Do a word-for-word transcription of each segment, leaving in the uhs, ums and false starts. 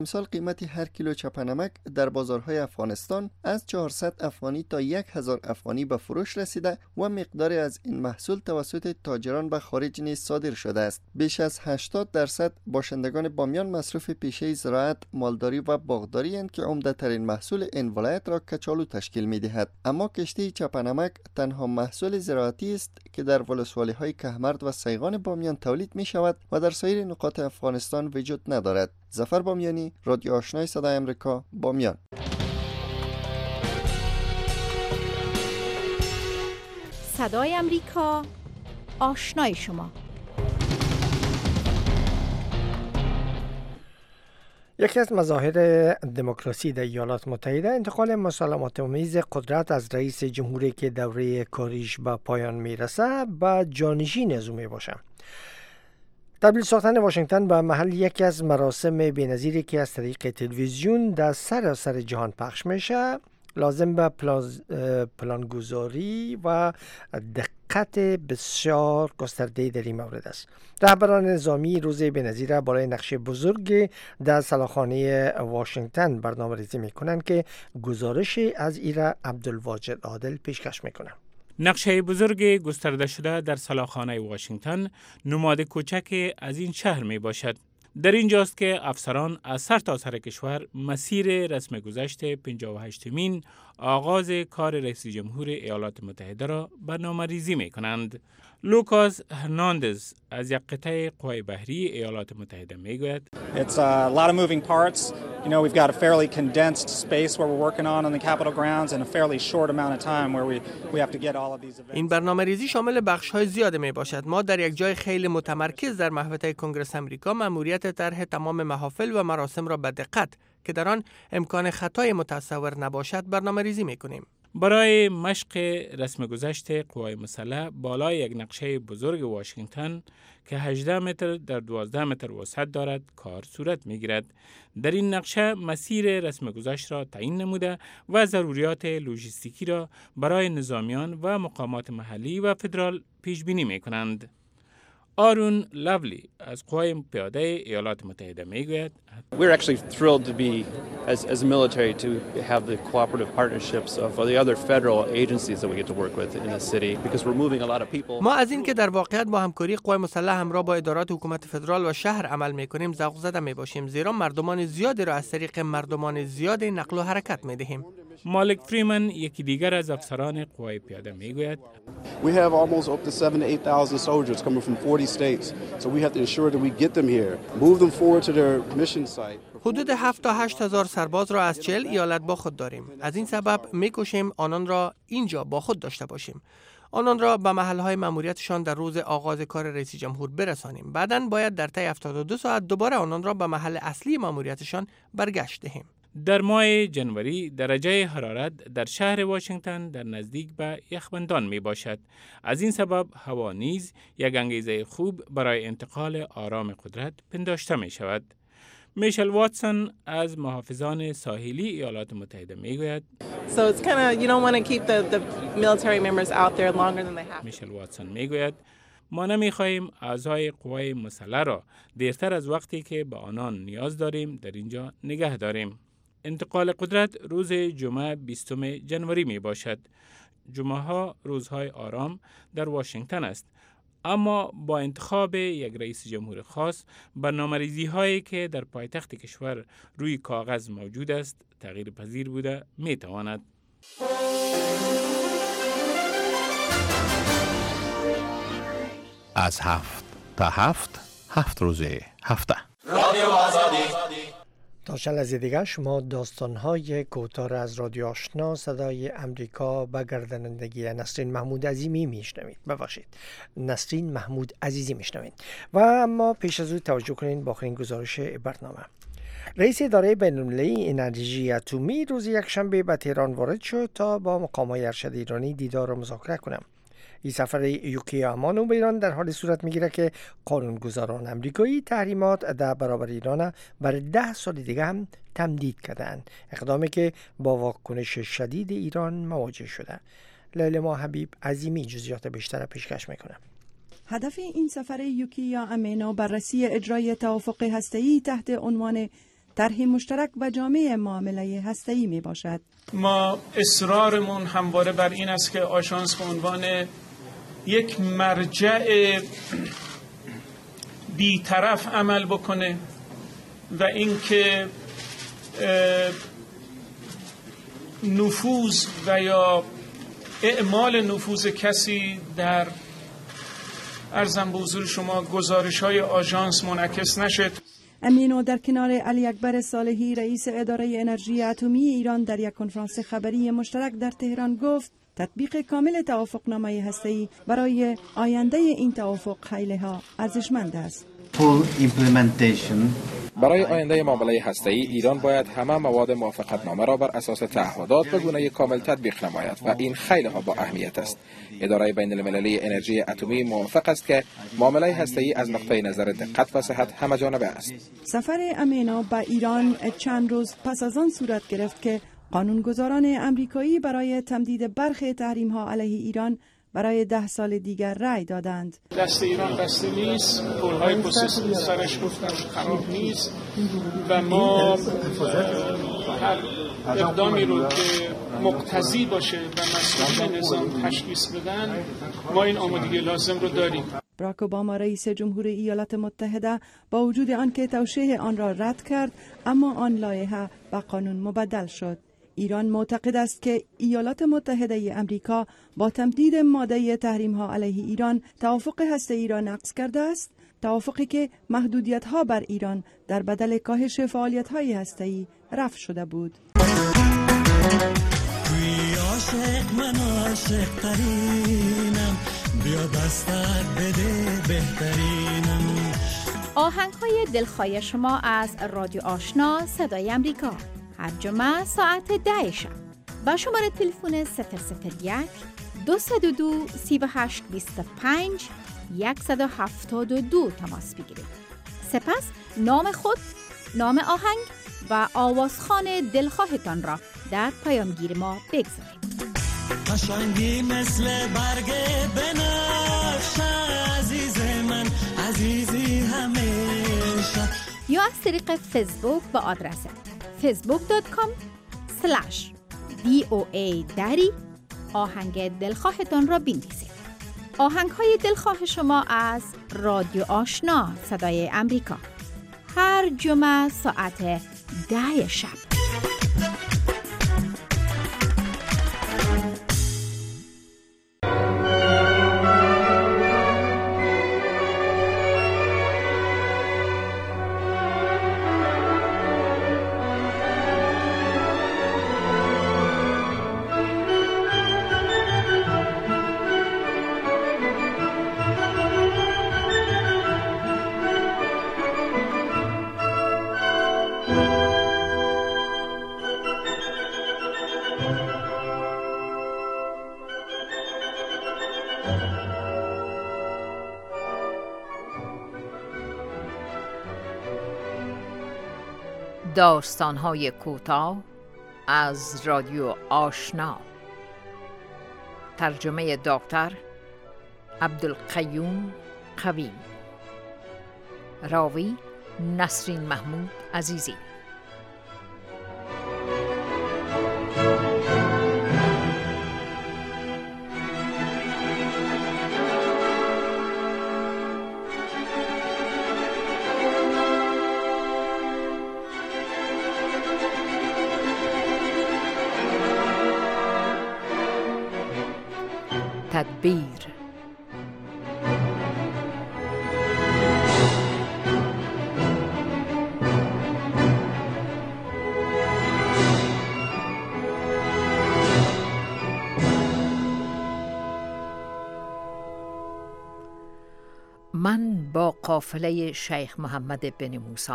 امسال قیمت هر کیلو چپنمک در بازارهای افغانستان از چهارصد افغانی تا هزار افغانی به فروش رسیده و مقداری از این محصول توسط تاجران به خارج نیز صادر شده است. بیش از هشتاد درصد باشندگان بامیان مصروف پیشه زراعت، مالداری و باغداری اند که عمده ترین محصول این ولایت را کچالو تشکیل می دهد. اما کشتی چپنمک تنها محصول زراعتی است که در ولسوالی های کهمرد و سیغان بامیان تولید می شود و در سایر نقاط افغانستان وجود ندارد. ظفر بامیانی، رادیو آشنای صدای امریکا، بامیان. صدای امریکا، آشنای شما. یکی از مظاهر دموکراسی در ایالات متحده انتقال مسالمت آمیز قدرت از رئیس جمهوری که دوره کاریش به پایان میرسه به جانشین از او میباشه. تبدیل ساختن واشنگتن به محل یکی از مراسم بی‌نظیری که از طریق تلویزیون در سراسر جهان پخش میشه لازم به پلانگذاری و دقت بسیار گسترده در این مورد است. رهبران نظامی روز بی‌نظیر بالای نقشه بزرگ در سلاخانه واشنگتن برنامه‌ریزی میکنند که گزارش از ایرا عبدالواجد عادل پیشکش میکنه. نقشه بزرگ گسترده شده در سلاخانه واشنگتن نماد کوچک از این شهر می باشد. در اینجاست که افسران از سر تا سر کشور مسیر رسم گذشت پنجاه و هشتمین آغاز کار رئیس جمهور ایالات متحده را برنامه‌ریزی می کنند. لوکاس هرناندز از یک قطعه قوای بحری ایالات متحده می گوید It's a lot of moving parts. You know, we've got a fairly condensed space where we're working on on the Capitol grounds and a fairly short amount of time where we we have to get all of these events. این برنامه‌ریزی شامل بخش‌های زیاد میباشد. ما در یک جای خیلی متمرکز در محوطه کنگره آمریکا مأموریت طرح تمام محافل و مراسم را به دقت که در آن امکان خطای متصور نباشد برنامه‌ریزی می‌کنیم. برای مشق رسم گذشت قوای مسلح بالای یک نقشه بزرگ واشنگتن که هجده متر در دوازده متر وسعت دارد کار صورت می‌گیرد. در این نقشه مسیر رسم گذشت را تعیین نموده و ضروریات لوجستیکی را برای نظامیان و مقامات محلی و فدرال پیش بینی می‌کنند. آرون لاولی از قوای پیاده ایالات متحده میگوید We're actually thrilled to be as as a military to have the cooperative partnerships of the other federal agencies that we get to work with in the city because we're moving a lot of people. ما از این که در واقعیت با همکاری قوای مسلح همراه با ادارات حکومت فدرال و شهر عمل می‌کنیم ذوق زده می‌باشیم زیرا مردمان زیادی را از طریق مردمان زیاد نقل و حرکت می‌دهیم. مالک فریمن یکی دیگر از افسران قوای پیاده میگوید We have almost up to seven to eight thousand soldiers coming from forty states. So we have to ensure that we get them here, move them forward to their mission site. حدود هفت تا هشت هزار سرباز را از چهل ایالت با خود داریم. از این سبب می‌کوشیم آنان را اینجا با خود داشته باشیم. آنان را به محل‌های مأموریتشان در روز آغاز کار رئیس جمهور برسانیم. بعداً باید در طی هفتاد و دو ساعت دوباره آنان را به محل اصلی مأموریتشان برگشت دهیم. در ماه جنوری درجه حرارت در شهر واشنگتن در نزدیک به یخبندان می باشد. از این سبب هوا نیز یک انگیزه خوب برای انتقال آرام قدرت پنداشته می شود. میشل واتسون از محافظان ساحلی ایالات متحده می گوید So it's kind of you don't want to keep the the military members out there longer than they have. میشل واتسون می گوید ما نمی خواهیم اعضای قوای مسلح را دیرتر از وقتی که به آنان نیاز داریم در اینجا نگه داریم. انتقال قدرت روز جمعه بیستم جنوری می باشد. جمعه ها روزهای آرام در واشنگتن است. اما با انتخاب یک رئیس جمهور خاص برنامه‌ریزی هایی که در پایتخت کشور روی کاغذ موجود است تغییر پذیر بوده می تواند. از هفت تا هفت هفت روزه هفته رادیو آزادی. تا چند لحظه دیگر شما داستان‌های کوتاه از رادیو آشنا صدای امریکا با گردانندگی نسرین محمود عزیزی میشنوید. ببخشید نسرین محمود عزیزی میشنوید. و اما پیش از او توجه کنید با آخرین گزارش برنامه. رئیس اداره بین‌المللی انرژی اتمی روز یکشنبه به تهران وارد شد تا با مقامات ارشد ایرانی دیدار و مذاکره کنند. این سفر یوکی امانو به ایران در حال صورت میگیره که قانونگذاران امریکایی تحریمات در برابر ایران برای ده سال دیگه هم تمدید کردن، اقدامی که با واکنش شدید ایران مواجه شده. لیلا حبیب عظیمی جزئیات بیشتر پیشکش میکنه. هدف این سفر یوکی امانو بررسی اجرای توافق هسته‌ای تحت عنوان طرح مشترک و جامع معامله هسته‌ای می باشد. ما اصرارمون همواره بر این است که آژانس به عنوان یک مرجع بی‌طرف عمل بکنه و اینکه نفوذ و یا اعمال نفوذ کسی در عرضم به حضور شما گزارش‌های آژانس منعکس نشد. امینو در کنار علی اکبر صالحی رئیس اداره انرژی اتمی ایران در یک کنفرانس خبری مشترک در تهران گفت تطبیق کامل توافقنامه هسته‌ای برای آینده این توافق خیلی ها ارزشمند است. برای آینده معامله هسته‌ای ایران باید همه مواد موافقتنامه را بر اساس تعهدات به گونه کامل تطبیق نماید و این خیلی ها با اهمیت است. اداره بین المللی انرژی اتمی موافق است که معامله هسته‌ای از نقطه نظر دقت و صحت همه جانبه است. سفر امینو به ایران چند روز پس از آن صورت گرفت که قانونگذاران امریکایی برای تمدید برخی تحریم‌ها علیه ایران برای ده سال دیگر رأی دادند. دست ایران بسته نیست، پل‌های پشت سرش گفتن خراب نیست و ما هر اقدامی رو که مقتضی باشه و مسئولین نظام تشخیص بدن ما این آمادگی لازم رو داریم. باراک اوباما رئیس جمهور ایالات متحده با وجود آنکه توشیح آن را رد کرد اما آن لایحه به قانون مبدل شد. ایران معتقد است که ایالات متحده امریکا با تمدید ماده تحریم‌ها علیه ایران توافق هسته‌ای را نقض کرده است، توافقی که محدودیت‌ها بر ایران در بدل کاهش فعالیت‌های هسته‌ای رفع شده بود. عاشق من عاشق ترینم بیا دستت بده بهترینم. آهنگ‌های دلخواه شما از رادیو آشنا صدای امریکا هر جمعه ساعت ده شب با شماره تلفن صفر صفر یک دو صفر دو سه هشت دو پنج صد و هفتاد و دو تماس بگیرید. سپس نام خود، نام آهنگ و آوازخوان دلخواهتان را در پیامگیر ما بگذارید. قشنگی مثل برگ بنفش عزیز من عزیزی همیشه، یا از طریق فیسبوک با آدرس فیسبوک دات کام سلش دی او ای دری آهنگ دلخواهتان را بنویسید. آهنگ های دلخواه شما از رادیو آشنا صدای امریکا هر جمعه ساعت ده شب. داستان‌های کوتاه از رادیو آشنا، ترجمه دکتر عبدالقیوم قویم، راوی نسرین محمود عزیزی. تدبیر. من با قافله شیخ محمد بن موسی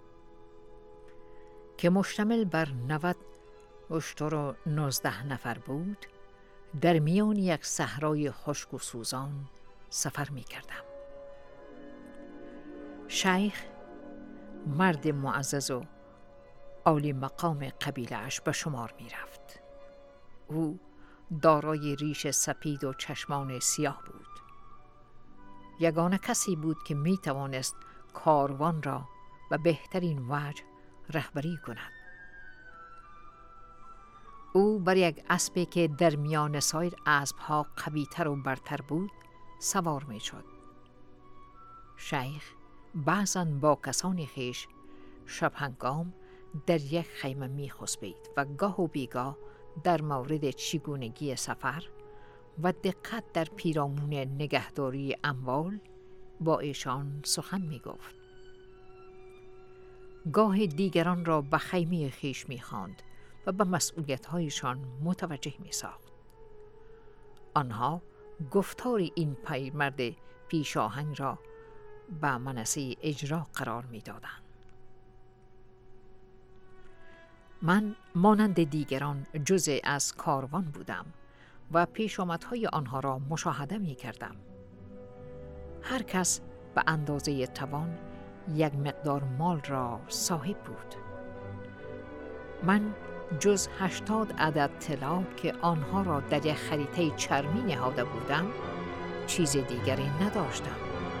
که مشتمل بر نود اشتر و نوزده نفر بود در میان یک صحرای خشک و سوزان سفر می کردم. شیخ مرد معزز و عالی مقام قبیله اش به شمار می رفت. او دارای ریش سپید و چشمان سیاه بود. یگانه کسی بود که می توانست کاروان را به بهترین وجه رهبری کند. او بر یک اسبی که در میان سایر اسب‌ها قوی‌تر و برتر بود سوار می شد. شیخ بعضاً با کسان خویش شب هنگام در یک خیمه می خسبید و گاه و بیگاه در مورد چگونگی سفر و دقت در پیرامون نگهداری اموال با ایشان سخن می گفت. گاه دیگران را به خیمه خویش می خواند و به مسئولیت‌هایشان متوجه می ساخت. آنها گفتار این پیرمرد پیشاهنگ را به منصه اجرا قرار می دادند. من مانند دیگران جزء از کاروان بودم و پیشامدهای آنها را مشاهده می کردم. هر کس به اندازه توان یک مقدار مال را صاحب بود. من جز هشتاد عدد طلا که آنها را در یک خریطه چرمی نهاده بودم چیز دیگری نداشتم.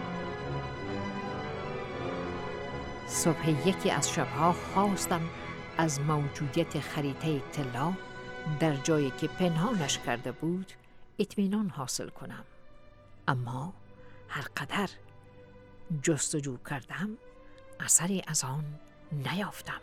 صبح یکی از شبها خواستم از موجودیت خریطه طلا در جایی که پنهانش کرده بود اطمینان حاصل کنم، اما هر قدر جستجو کردم اثری از آن نیافتم.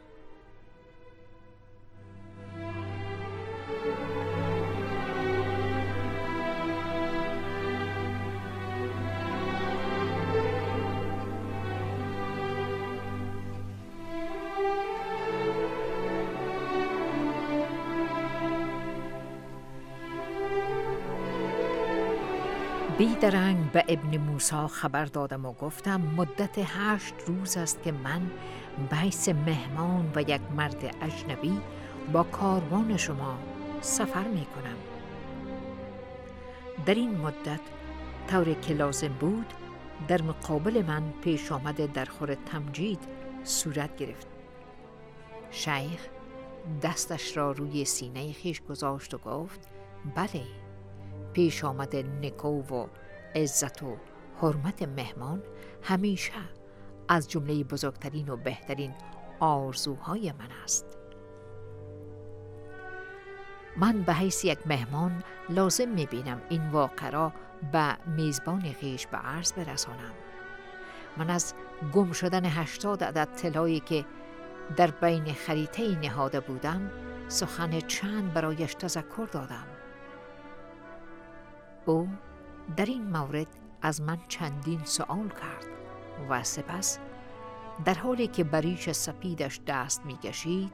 بیدرنگ به ابن موسی خبر دادم و گفتم مدت هشت روز است که من به حیث مهمان و یک مرد اجنبی با کاروان شما سفر می کنم. در این مدت طوری که لازم بود در مقابل من پیش آمده در خور تمجید صورت گرفت. شیخ دستش را روی سینه خویش گذاشت و گفت بله، پیش آمده نکو و عزت و حرمت مهمان همیشه از جمله بزرگترین و بهترین آرزوهای من است. من به حیث یک مهمان لازم می‌بینم این واقعه را به میزبان خویش به عرض برسانم. من از گم شدن هشتاد عدد طلایی که در بین خریطه نهاده بودم سخن چند برایش تذکر دادم. او در این مورد از من چندین سؤال کرد و سپس در حالی که به ریش سپیدش دست می کشید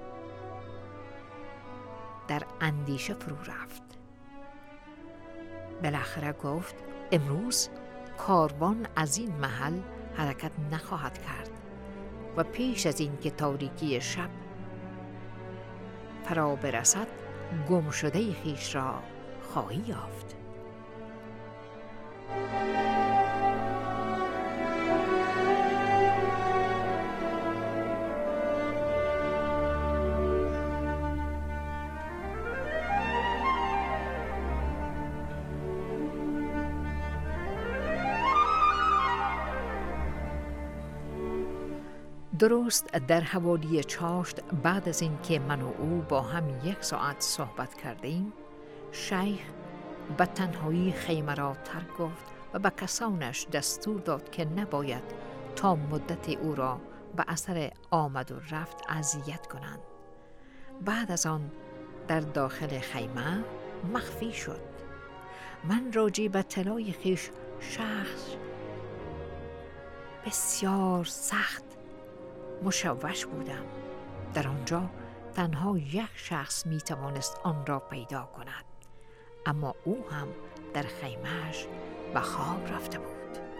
در اندیشه فرو رفت. بالاخره گفت امروز کاروان از این محل حرکت نخواهد کرد و پیش از این که تاریکی شب فرا برسد گم شده خویش را خواهی یافت. درست در حوالی چاشت بعد از این که من و او با هم یک ساعت صحبت کردیم، شیخ به تنهایی خیمه را ترک گفت و به کسانش دستور داد که نباید تا مدت او را به اثر آمد و رفت اذیت کنند. بعد از آن در داخل خیمه مخفی شد. من راجع به طلای خویش شخص بسیار سخت مشوش بودم. در آنجا تنها یک شخص می توانست آن را پیدا کند، اما او هم در خیمه‌اش به خواب رفته بود.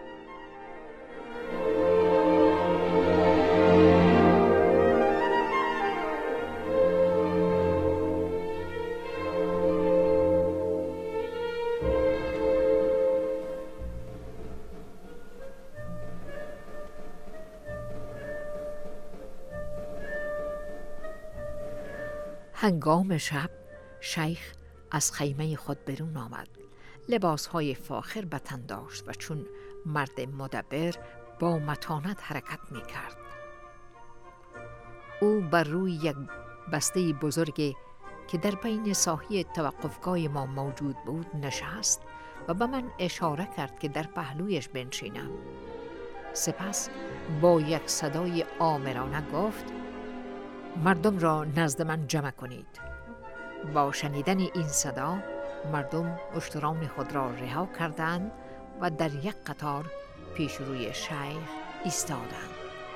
هنگام شب شیخ از خیمه خود برون آمد. لباسهای فاخر به تن داشت و چون مرد مدبر با متانت حرکت می کرد. او بر روی یک بسته بزرگی که در بین ساحه توقفگاه ما موجود بود نشست و به من اشاره کرد که در پهلویش بنشینم. سپس با یک صدای آمرانه گفت مردم را نزد من جمع کنید. با شنیدن این صدا مردم اشتران خود را رها کردند و در یک قطار پیش روی شیخ ایستادند.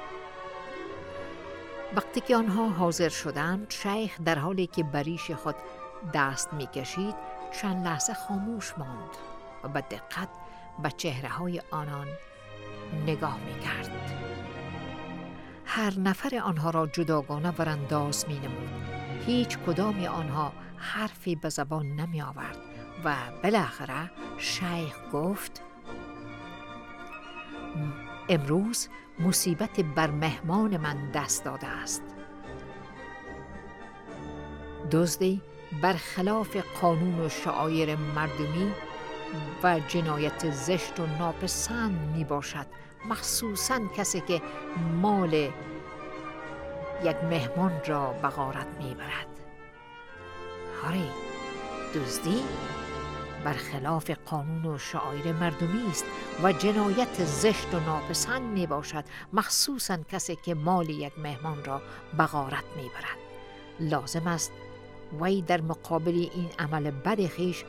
وقتی که آنها حاضر شدند، شیخ در حالی که به ریش خود دست می کشید چند لحظه خاموش ماند و به دقت به چهره های آنان نگاه می کرد. هر نفر آنها را جداگانه ورانداز می نمود. هیچ کدام آنها حرفی به زبان نمی آورد و بالاخره شیخ گفت امروز مصیبت بر مهمان من دست داده است. دزدی برخلاف قانون و شعائر مردمی و جنایت زشت و ناپسند می باشد، مخصوصاً کسی که مال یک مهمان را به غارت می برد. آری، دزدی برخلاف قانون و شعائر مردمی است و جنایت زشت و ناپسند می باشد، مخصوصاً کسی که مال یک مهمان را به غارت می برد. لازم است وی در مقابل این عمل بد خویش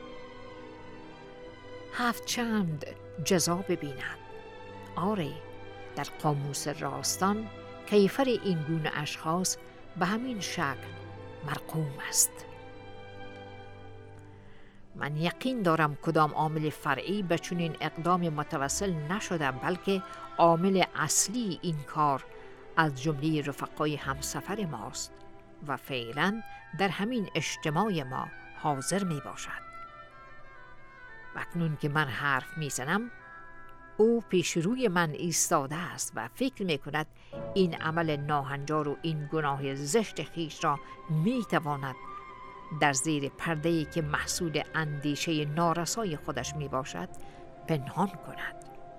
هفت چند جزا ببیند. آری، در قاموس راستان کیفر این گونه اشخاص به همین شکل مرقوم است. من یقین دارم کدام عامل فرعی به چنین اقدام متوسل نشده، بلکه عامل اصلی این کار از جمله رفقای همسفر ماست و فعلا در همین اجتماع ما حاضر می باشد. و اکنون که من حرف می زنم او پیش روی من ایستاده است و فکر می کند این عمل ناهنجار و این گناه زشت خویش را می تواند در زیر پرده‌ای که محصول اندیشه نارسای خودش می باشد پنهان کند.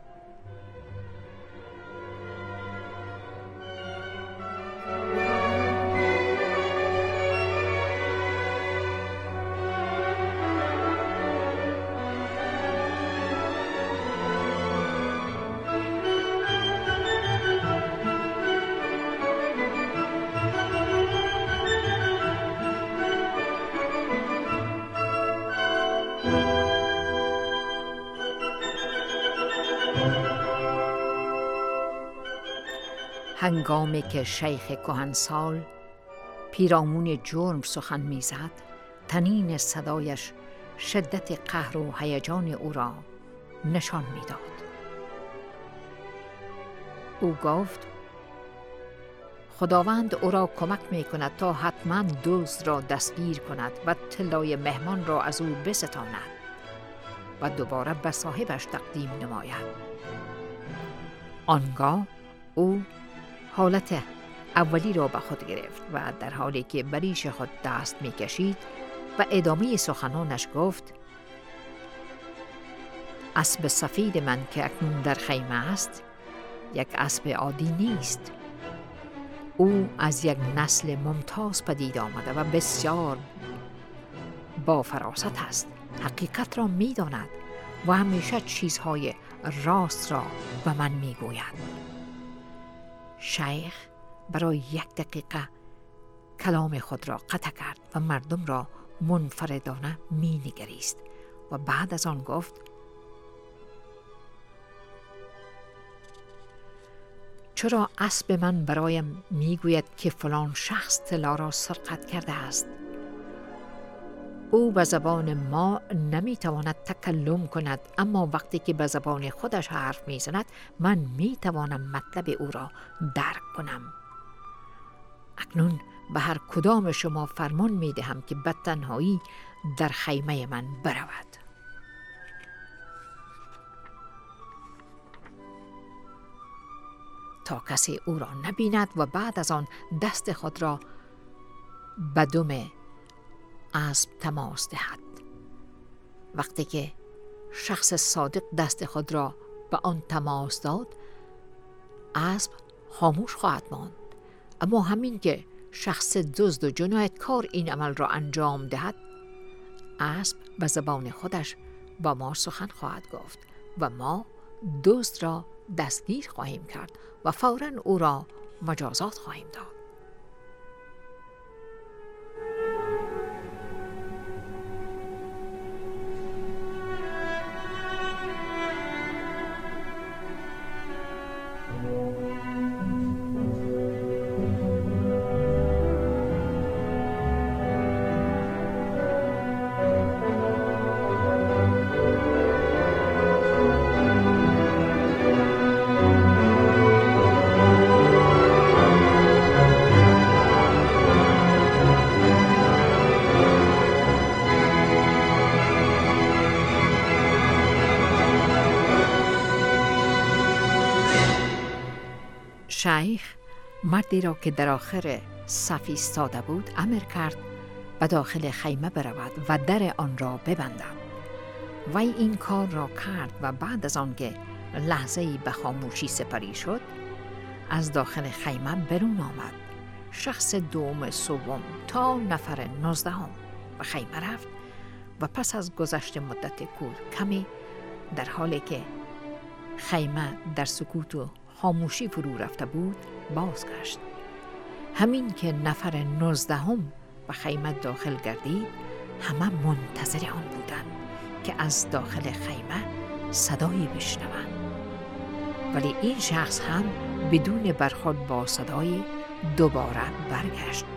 هنگامی که شیخ کهنسال پیرامون جرم سخن میزد، طنین صدایش شدت قهر و هیجان او را نشان میداد. او گفت خداوند او را کمک میکند تا حتما دزد را دستگیر کند و طلای مهمان را از او بستاند و دوباره به صاحبش تقدیم نماید. آنگاه او حالت اولی را به خود گرفت و در حالی که به ریش خود دست می کشید و ادامه سخنانش گفت اسب سفید من که اکنون در خیمه است یک اسب عادی نیست. او از یک نسل ممتاز پدید آمده و بسیار با فراست است. حقیقت را می داند و همیشه چیزهای راست را به من می گوید. شیخ برای یک دقیقه کلام خود را قطع کرد و مردم را منفردانه می نگریست و بعد از آن گفت چرا اسب من برایم می گوید که فلان شخص طلا را سرقت کرده است؟ او به زبان ما نمی تواند تکلم کند، اما وقتی که به زبان خودش حرف می زند من می توانم مطلب او را درک کنم. اکنون به هر کدام شما فرمان می دهم که به تنهایی در خیمه من برود. تا کسی او را نبیند و بعد از آن دست خود را به دم اسب تماس دهد. وقتی که شخص صادق دست خود را به آن تماس داد، اسب خاموش خواهد ماند اما همین که شخص دزد و جنایتکار این عمل را انجام دهد، اسب به زبان خودش با ما سخن خواهد گفت و ما دزد را دستگیر خواهیم کرد و فوراً او را مجازات خواهیم داد. شیخ مردی را که در آخر صف ایستاده بود امر کرد به داخل خیمه برود و در آن را ببندد. وی این کار را کرد و بعد از آن که لحظه‌ای به خاموشی سپری شد، از داخل خیمه برون آمد. شخص دوم، سوم تا نفر نوزدهم به خیمه رفت و پس از گذشت مدت کمی در حالی که خیمه در سکوت و خاموشی فرو رفته بود بازگشت. همین که نفر نوزدهم به خیمه داخل گردید، همه منتظر آن بودند که از داخل خیمه صدایی بشنوند. ولی این شخص هم بدون برخورد با صدای دوباره برگشت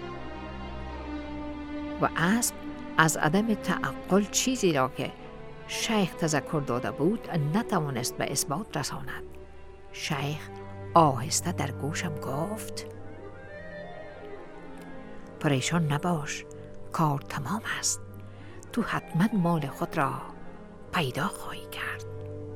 و اسب از عدم تعقل چیزی را که شیخ تذکر داده بود نتوانست به اثبات رساند. شیخ آهسته در گوشم گفت: پریشان نباش، کار تمام است. تو حتما مال خود را پیدا خواهی کرد.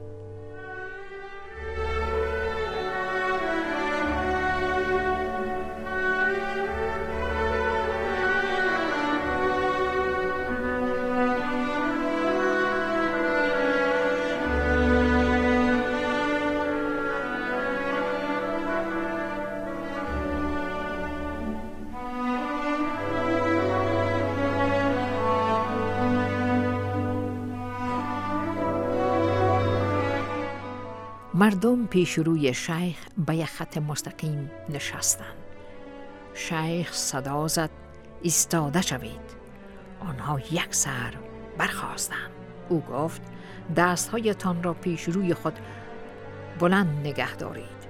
مردم پیش روی شیخ به یک خط مستقیم نشستند. شیخ صدا زد: ایستاده شوید. آنها یک سر برخاستند. او گفت: دستهایتان را پیش روی خود بلند نگه دارید.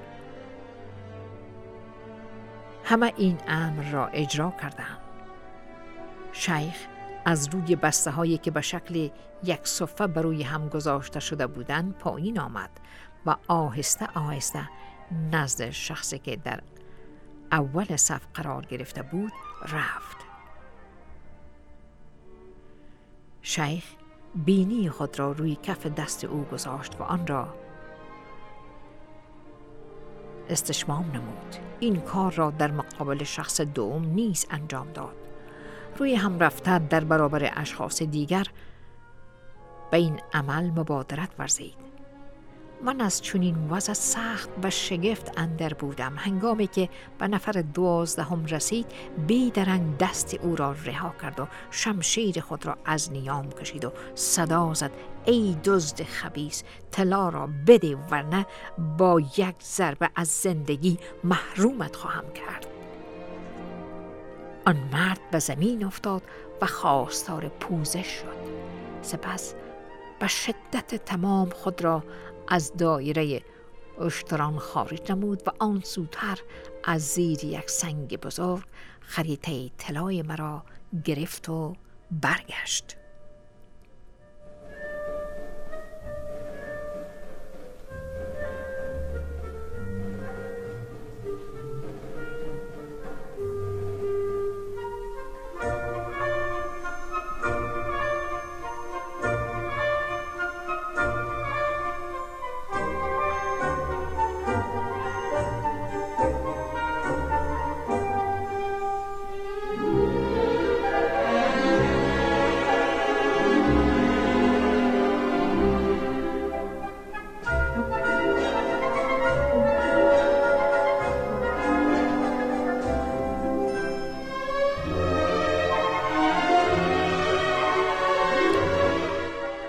همه این امر را اجرا کردند. شیخ از روی بسته هایی که به شکل یک صفه بر روی هم گذاشته شده بودند پایین آمد و آهسته آهسته نزد شخصی که در اول صف قرار گرفته بود رفت. شیخ بینی خود را روی کف دست او گذاشت و آن را استشمام نمود. این کار را در مقابل شخص دوم نیز انجام داد. روی هم رفته در برابر اشخاص دیگر به این عمل مبادرت ورزید. من از چنین وضع سخت و شگفت اندر بودم. هنگامی که به نفر دوازدهم رسید، بیدرنگ دست او را رها کرد و شمشیر خود را از نیام کشید و صدا زد: ای دزد خبیث، طلا را بده ورنه با یک ضربه از زندگی محرومت خواهم کرد. آن مرد به زمین افتاد و خواستار پوزش شد. سپس به شدت تمام خود را از دایره اشتران خارج نمود و آن سوتر از زیر یک سنگ بزرگ خریطه طلای مرا گرفت و برگشت.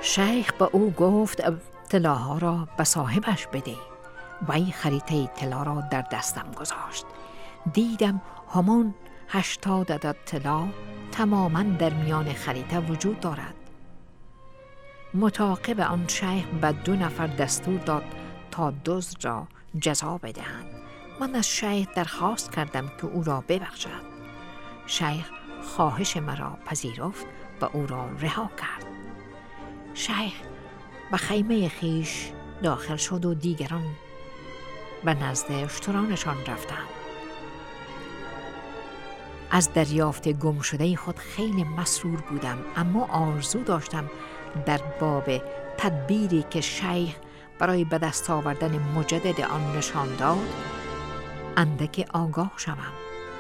شیخ به او گفت طلاها را به صاحبش بده. وی خریطه طلا را در دستم گذاشت. دیدم همان هشتاد عدد طلا تماما در میان خریطه وجود دارد. متعاقب آن شیخ به دو نفر دستور داد تا دزد را جزا بدهند. من از شیخ درخواست کردم که او را ببخشد. شیخ خواهش مرا پذیرفت و او را رها کرد. شیخ به خیمه خیش داخل شد و دیگران به نزد اشترانشان رفتند. از دریافت گم شده خود خیلی مسرور بودم، اما آرزو داشتم در باب تدبیری که شیخ برای به دست آوردن مجدد آن نشان داد اندک آگاه شوم.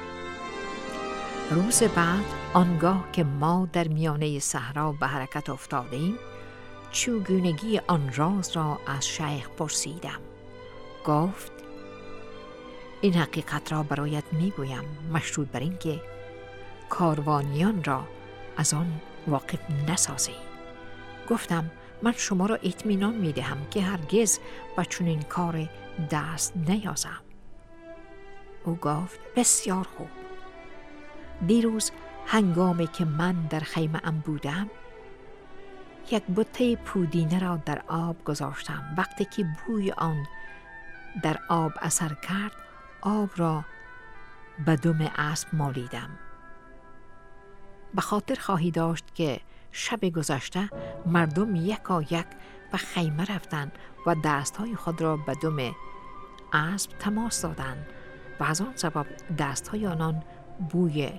روز بعد آنگاه که ما در میانه صحرا به حرکت افتادیم، چگونگی آن راز را از شیخ پرسیدم. گفت این حقیقت را برایت میگویم مشروط بر این که کاروانیان را از آن واقف نسازی. گفتم من شما را اطمینان میدهم که هرگز به چنین کار دست نیازم. او گفت بسیار خوب. دیروز هنگامی که من در خیمه ام بودم، یک بطه پودینه را در آب گذاشتم. وقتی که بوی آن در آب اثر کرد، آب را به دم اسب مالیدم. به خاطر خواهی داشت که شب گذشته مردم یکا یک به خیمه رفتند و دستهای خود را به دم اسب تماس دادند و از آن سبب دستهای آنان بوی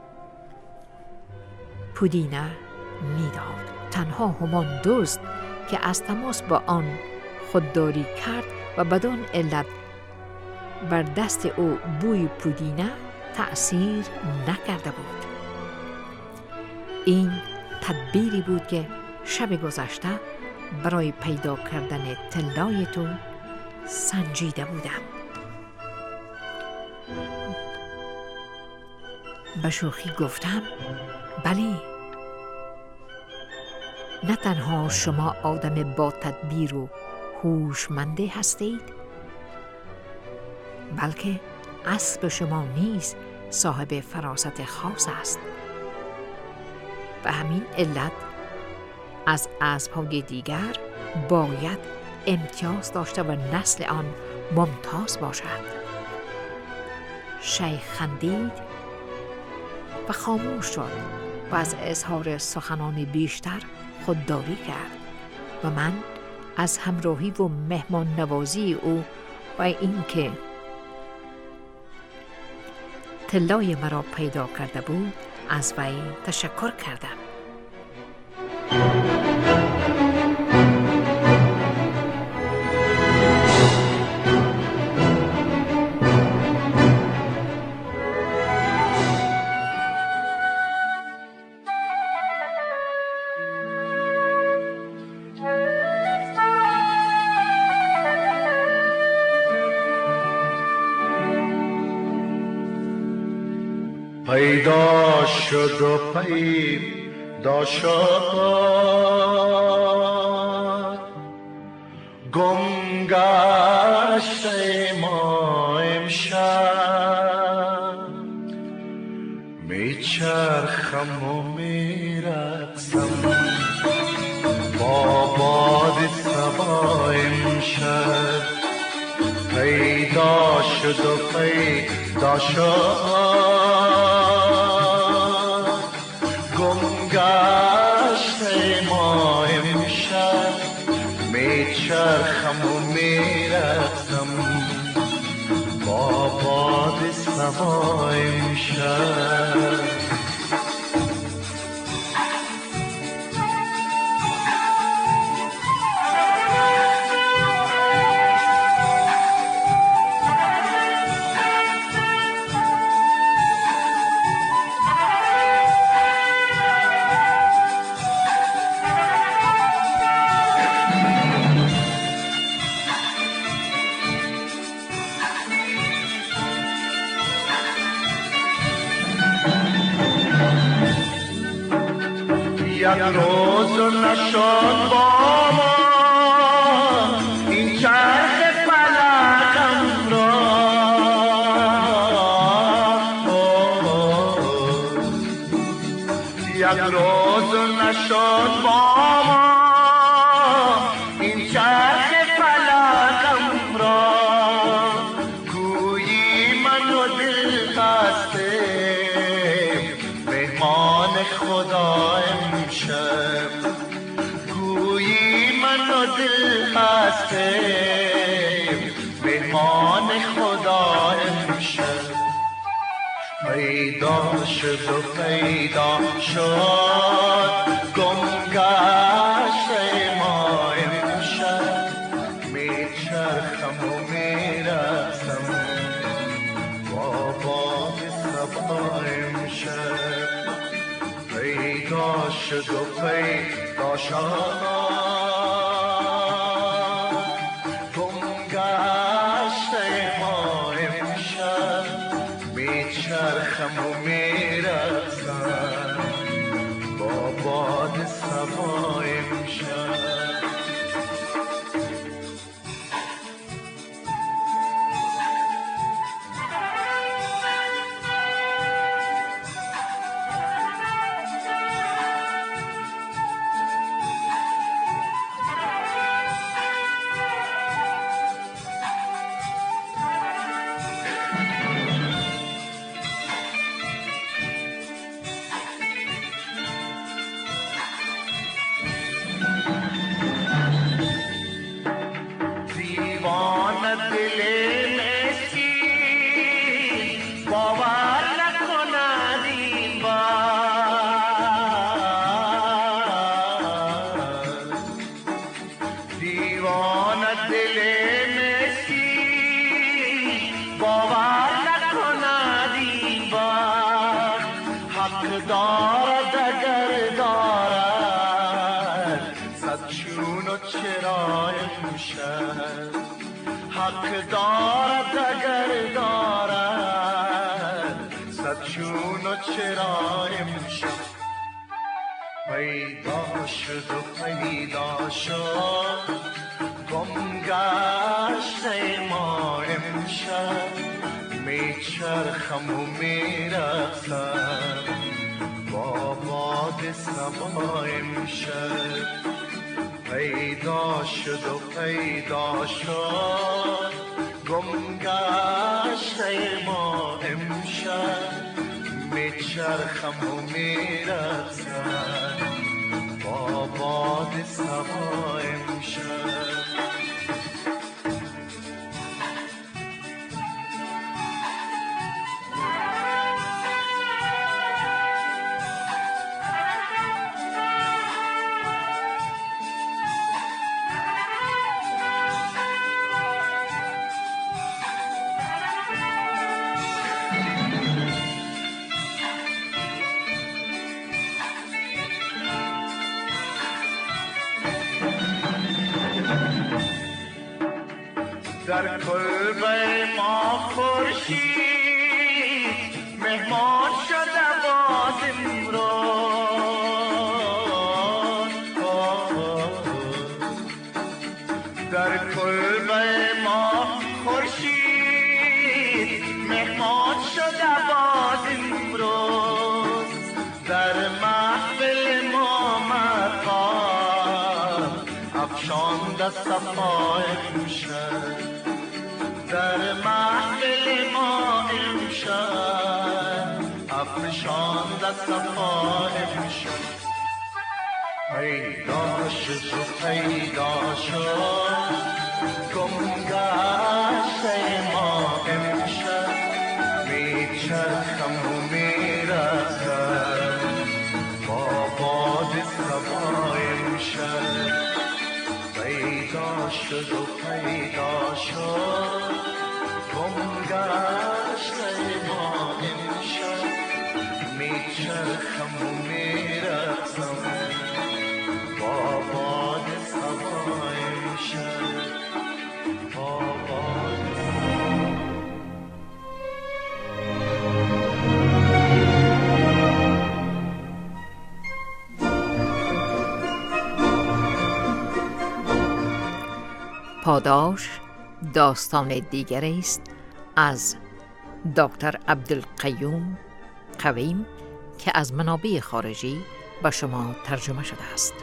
پودینه میداد. تنها همان دزد که از تماس با آن خودداری کرد و بدان علت بر دست او بوی پودینه تأثیر نکرده بود. این تدبیری بود که شب گذشته برای پیدا کردن طلای تو سنجیده بودم. به شوخی گفتم بله، نه تنها شما آدم با تدبیر و هوشمندی هستید، بلکه اسب شما نیز صاحب فراست خاص است. به همین علت از اسب‌های دیگر باید امتیاز داشته و نسل آن ممتاز باشد. شیخ خندید و خاموش شد و از اظهار سخنان بیشتر خودداری کرد و من از همراهی و مهمان نوازی او و این که طلای مرا پیدا کرده بود از وی تشکر کردم. پیدا شد و پیدا شد، گم گشت ما امشب، میچرخم و میرقصم با باد صبا امشب. پیدا شد و پیدا شد، ما امشب، میچرخم و میرقصم با باد صبا امشب. یک روز نشد با ما این چرخ فلکم را، یک روز نشد با ما این چرخ فلکم را، گویی من و دل هستیم مهمان خدا امشب، گویی من و دل هستیم مهمان خدا امشب. پیدا شد و پیدا شد گم گشت ما امشب، میچرخم و میرسم با باد صبا امشب. پیدا شد و پیدا شد گم گشت ما امشب، میچرخم و میرسم با باد صبا امشب. حق دارد اگر دارد صد چون و چرا امشب. پیدا شد و پیدا شد گم گشت ما امشب، میچرخم و میرقصم با باد صبا امشب. پیدا شد و پیدا شد گم گشت ما امشب، میچرخم و میرقصم با باد صبا امشب. در کلبه ما خورشید مهمان شده باز امروز، در کلبه ما خورشید مهمان شده باز امروز، در محفل ما مقام افشانده صفا امشب، در محفل ما امشب افشانده صفا امشب. پیدا شد و پیدا شد گم گشت ما امشب، میچرخم و میرقصم با باد صبا امشب. پیدا شد و پیدا شد گم گشت ما امشب، میچرخم و میرقصم با باد صبا امشب، با باد صبا. پاداش داستان دیگری است از دکتر عبدالقیوم قویم که از منابع خارجی به شما ترجمه شده است.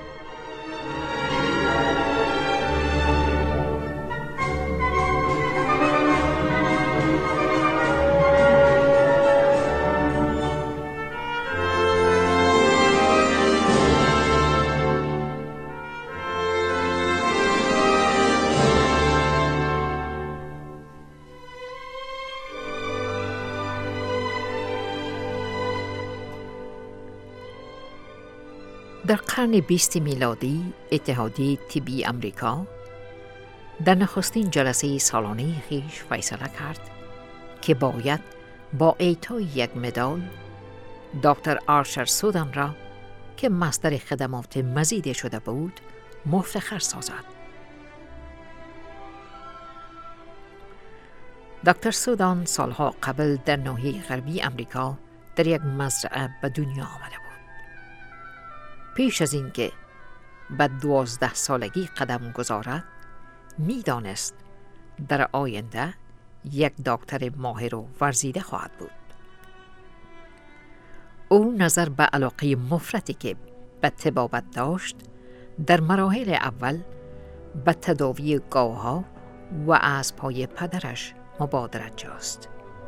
در قرن بیست میلادی اتحادیه طبی امریکا در نخستین جلسه سالانه خیش فیصله کرد که باید با اعطای یک مدال دکتر آرچر سودان را که مصدر خدمات مزید شده بود مفتخر سازد. دکتر سودان سالها قبل در ناحیه غربی امریکا در یک مزرعه به دنیا آمده بود. پیش از اینکه به دوازده سالگی قدم گذارد می دانست در آینده یک دکتر ماهر و ورزیده خواهد بود. او نظر به علاقه مفرطی که به طبابت داشت در مراحل اول به تداوی گاوها و اسب‌های پدرش مبادرت جست.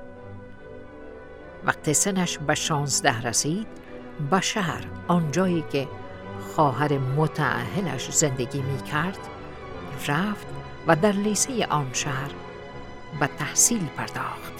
وقتی سنش به شانزده رسید به شهر آنجایی که خواهر متأهلش زندگی می کرد رفت و در لیسه آن شهر به تحصیل پرداخت.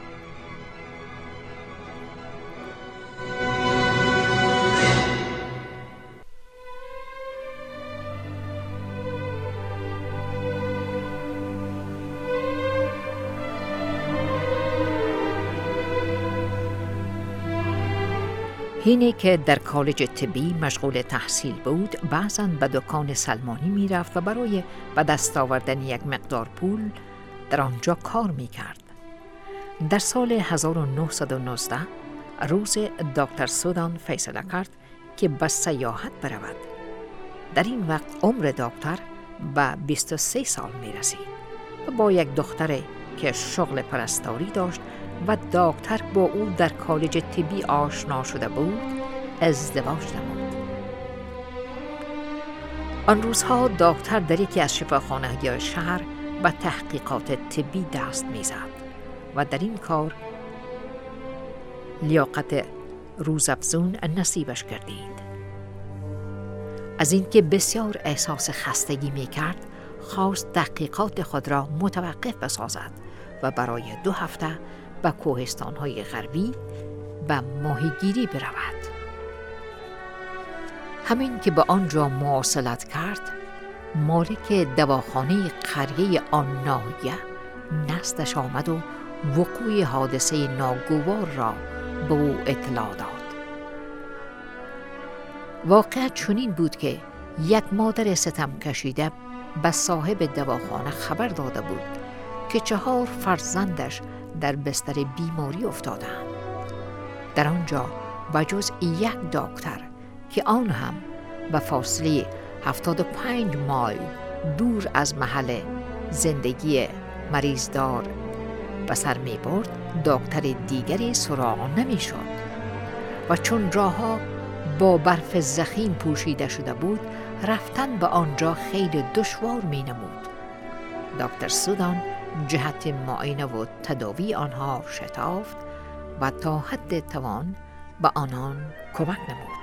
اینه که در کالج طبی مشغول تحصیل بود بعضاً به دکان سلمانی می رفت و برای به دست آوردن یک مقدار پول در آنجا کار می کرد. در سال هزار و نهصد و نوزده روز دکتر سودان فیصله کرد که به سیاحت برود. در این وقت عمر دکتر به بیست و سه سال می رسید و با یک دختر که شغل پرستاری داشت و دکتر با او در کالج طبی آشنا شده بود ازدواج نمود. آن روزها دکتر در یکی از شفاخانه‌های شهر به تحقیقات طبی دست می‌زد و در این کار لیاقت روزافزون نصیبش گردید. از اینکه بسیار احساس خستگی می‌کرد خواست تحقیقات خود را متوقف بسازد و برای دو هفته به کوهستان‌های غربی به ماهیگیری برود. همین که به آنجا مواصلت کرد مالک دواخانه قریه آن ناحیه نزدش آمد و وقوع حادثه ناگوار را به او اطلاع داد. واقعیت چنین بود که یک مادر ستم کشیده به صاحب دواخانه خبر داده بود که چهار فرزندش در بستر بیماری افتادند. در آنجا بجز یک دکتر که آن هم به فاصله هفتاد و پنج مایل دور از محل زندگی مریضدار به سر می برد دکتر دیگری سراغ نمی شد و چون راهها با برف ضخیم پوشیده شده بود رفتن به آنجا خیلی دشوار می نمود. دکتر سودان جهت معاینه و تداوی آنها شتافت و تا حد توان به آنان کمک نمود.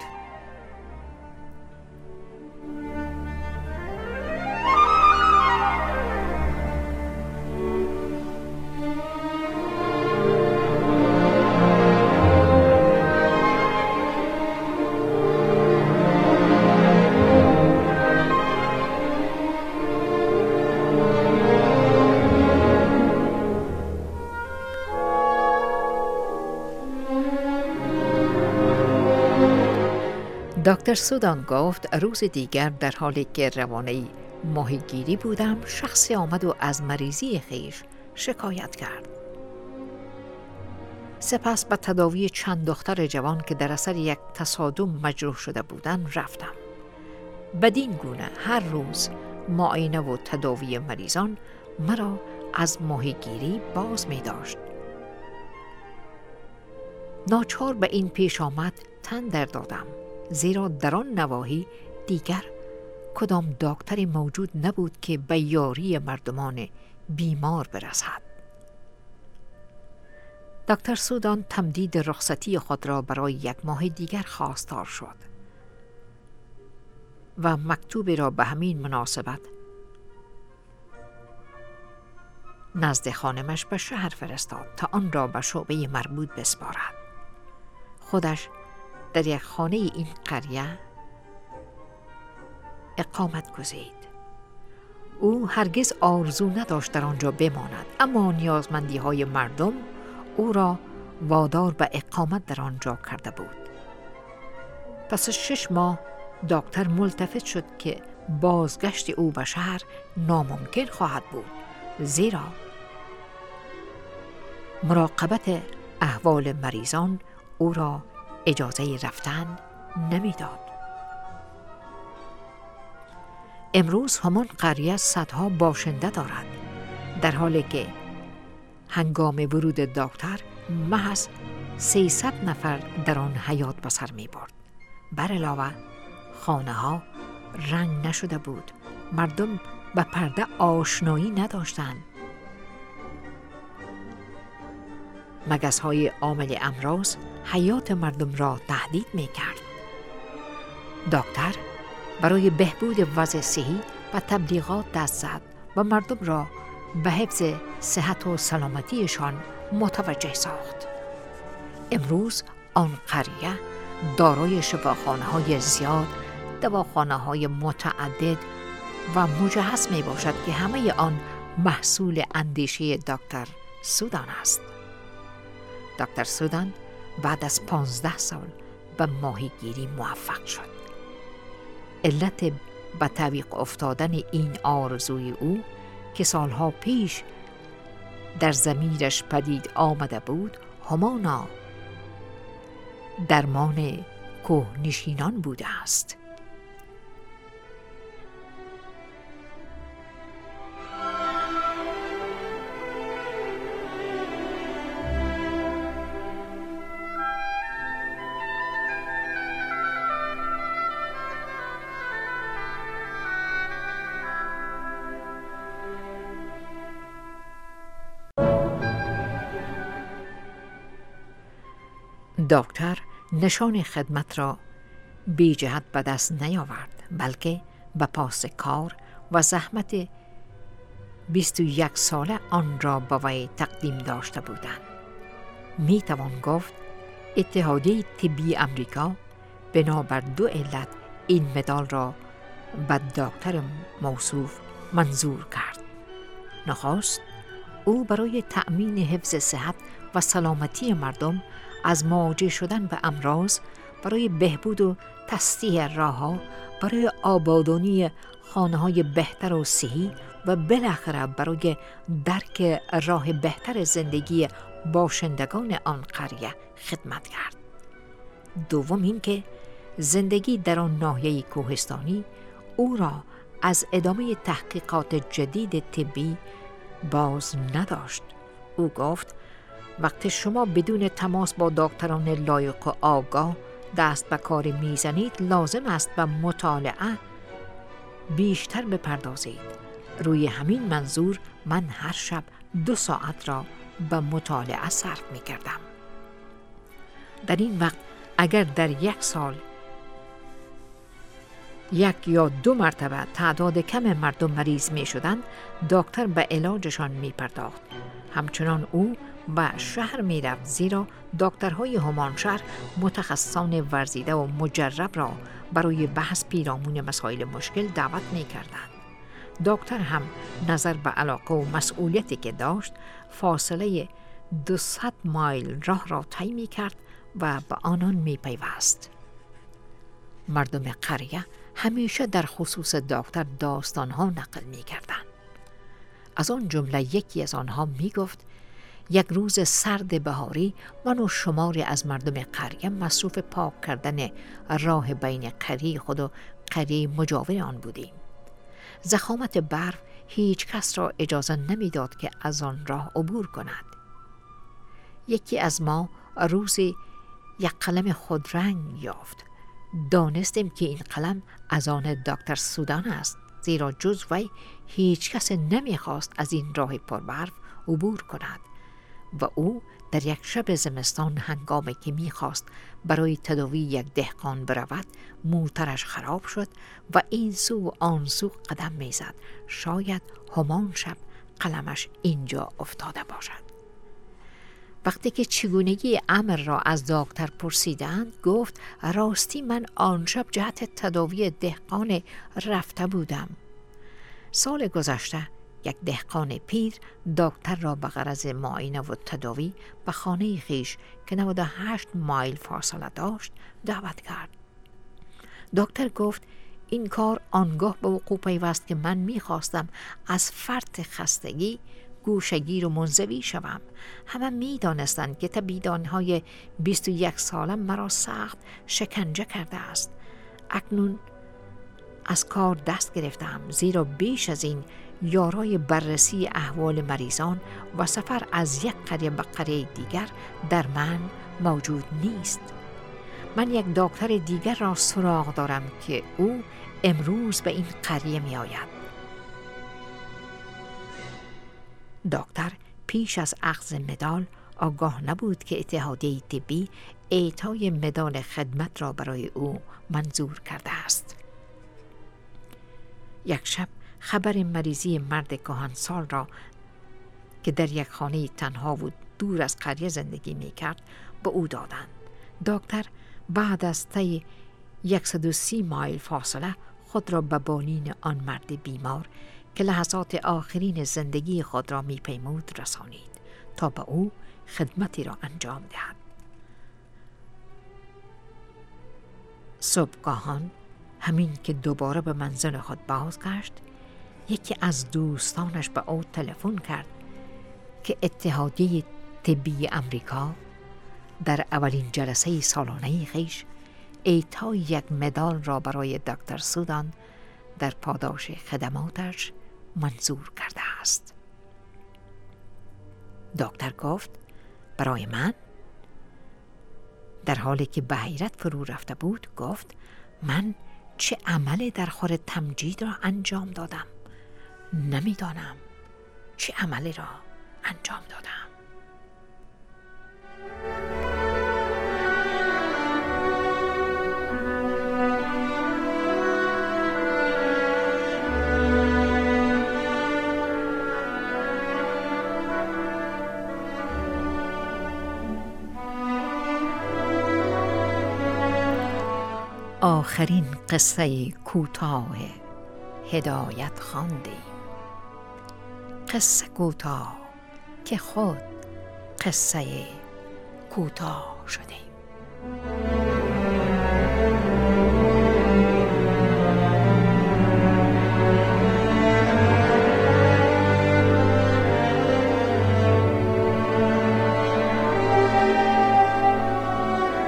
دکتر سودان گفت روز دیگر در حالی که روانه ماهیگیری بودم شخصی آمد و از مریضی خیش شکایت کرد. سپس به تداوی چند دختر جوان که در اثر یک تصادم مجروح شده بودند رفتم. بدین گونه هر روز معاینه و تداوی مریضان مرا از ماهیگیری باز می داشت. ناچار به این پیش آمد تن در دادم، زیرا در آن نواحی دیگر کدام دکتری موجود نبود که به یاری مردمان بیمار برسد. دکتر سودان تمدید رخصتی خود را برای یک ماه دیگر خواستار شد و مکتوبی را به همین مناسبت نزد خانمش به شهر فرستاد تا آن را به شعبه مربوط بسپارد. خودش در یک خانه این قریه اقامت گزید. او هرگز آرزو نداشت در آنجا بماند، اما نیازمندی های مردم او را وادار به اقامت در آنجا کرده بود. پس از شش ماه دکتر ملتفت شد که بازگشت او به شهر ناممکن خواهد بود، زیرا مراقبت احوال مریضان او را اجازه رفتن نمیداد. امروز همان قریه صدها باشنده دارد، در حالی که هنگام ورود دکتر محض سیصد نفر در آن حیات به سر می برد. بر علاوه خانه ها رنگ نشده بود، مردم به پرده آشنایی نداشتند. مگس های عامل امراض حیات مردم را تهدید می کرد. دکتر برای بهبود وضع صحی و تبلیغات دست زد و مردم را به حفظ صحت و سلامتیشان متوجه ساخت. امروز آن قریه دارای شفاخانه های زیاد، دواخانه های متعدد و مجهز می باشد که همه آن محصول اندیشه دکتر سودان است. دکتر سودان بعد از پانزده سال به ماهیگیری موفق شد. علت به تعویق افتادن این آرزوی او که سالها پیش در ضمیرش پدید آمده بود، همانا درمان کوهنشینان بوده است. دکتر نشان خدمت را بی جهت به دست نیاورد، بلکه به پاس کار و زحمت بیست و یک ساله آن را به وی تقدیم داشته بودند. می توان گفت اتحادیه طبی امریکا بنابر دو علت این مدال را به دکتر موصوف منظور کرد. نخست، او برای تأمین حفظ صحت و سلامتی مردم از مواجه شدن به امراض، برای بهبود و تصحیح راه‌ها، برای آبادانی خانه‌های بهتر و صحی و بالاخره برای درک راه بهتر زندگی باشندگان آن قریه خدمت کرد. دوم این که زندگی در آن ناحیه کوهستانی او را از ادامه تحقیقات جدید طبی باز نداشت. او گفت وقتی شما بدون تماس با دکتران لایق و آگاه دست به کار میزنید، لازم است به مطالعه بیشتر بپردازید. روی همین منظور من هر شب دو ساعت را به مطالعه صرف می کردم. در این وقت اگر در یک سال یک یا دو مرتبه تعداد کم مردم مریض می شدند، دکتر به علاجشان می پرداخت. همچنان او به شهر می رفت، زیرا دکترهای همان شهر متخصصان ورزیده و مجرب را برای بحث پیرامون مسائل مشکل دعوت می کردند. دکتر هم نظر به علاقه و مسئولیتی که داشت، فاصله دویست مایل راه را طی می کرد و به آنان می پیوست. مردم قریه همیشه در خصوص دکتر داستانها نقل می کردند. از آن جمله یکی از آنها می گفت یک روز سرد بهاری من و شماری از مردم قریه مصروف پاک کردن راه بین قریه خود و قریه مجاور آن بودیم. زخامت برف هیچ کس را اجازه نمیداد که از آن راه عبور کند. یکی از ما روزی یک قلم خودرنگ یافت. دانستیم که این قلم از آن دکتر سودان است، زیرا جز وی هیچ کس نمیخواست از این راه پربرف عبور کند و او در یک شب زمستان هنگامی که میخواست برای تداوی یک دهقان برود موترش خراب شد و این سو و آن سو قدم میزد. شاید همان شب قلمش اینجا افتاده باشد. وقتی که چگونگی امر را از دکتر پرسیدند گفت راستی من آن شب جهت تداوی دهقان رفته بودم. سال گذشته یک دهقان پیر دکتر را به غرض معاینه و تداوی به خانه خویش که نود و هشت مایل فاصله داشت دعوت کرد. دکتر گفت این کار آنگاه به وقوع پیوست که من می‌خواستم از فرط خستگی گوشگیر و منزوی شوم. همه می دانستند که تبیدانهای بیست و یک سالم مرا سخت شکنجه کرده است. اکنون از کار دست گرفتم، زیرا بیش از این یارای بررسی احوال مریضان و سفر از یک قریه به قریه دیگر در من موجود نیست. من یک دکتر دیگر را سراغ دارم که او امروز به این قریه می آید. دکتر پیش از اخذ مدال آگاه نبود که اتحادیه طبی اعطای مدال خدمت را برای او منظور کرده است. یک شب خبر مریضی مرد کهنسال را که در یک خانه تنها و دور از قریه زندگی می کرد به او دادند. دکتر بعد از طی صد و سی مایل فاصله خود را به بالین آن مرد بیمار که لحظات آخرین زندگی خود را می پیمود رسانید تا به او خدمتی را انجام دهد. صبحگاهان همین که دوباره به منزل خود بازگشت یکی از دوستانش به او تلفن کرد که اتحادیه طبی امریکا در اولین جلسه سالانه خویش اعطای یک مدال را برای دکتر سودان در پاداش خدماتش منظور کرده است. دکتر گفت برای من؟ در حالی که به حیرت فرو رفته بود گفت من چه عمل در خور تمجید را انجام دادم؟ نمیدانم چه عملی را انجام دادم. آخرین قصه کوتاه هدایت خواندیم. قصه کوتاه که خود قصه کوتاه شدیم.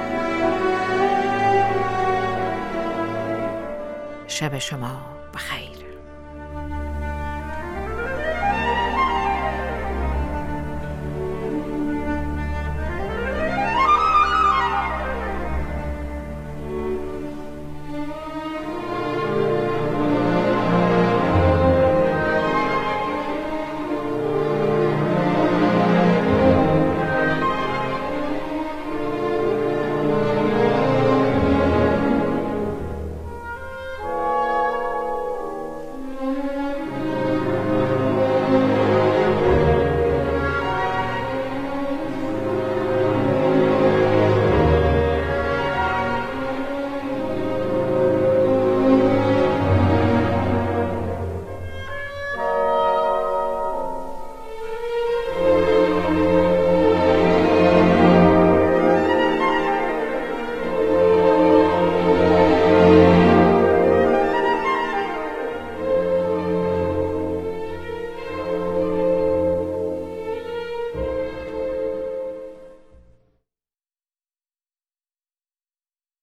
شب شما بخیر.